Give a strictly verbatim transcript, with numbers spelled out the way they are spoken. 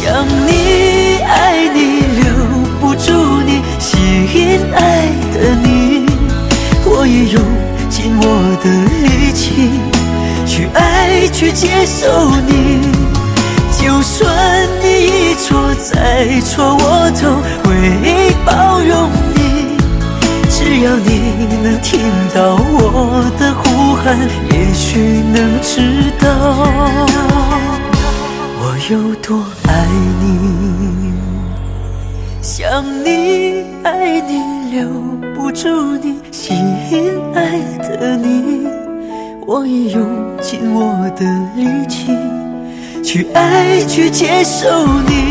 想你爱你留不住你，心爱的你，我也用尽我的力气去爱去接受你。就算你一错再错，我都会包容你。只要你能听到我的呼喊，也许能知道我有多爱你。想你爱你留不住你，心爱的你，我也用尽我的力气去爱去接受你。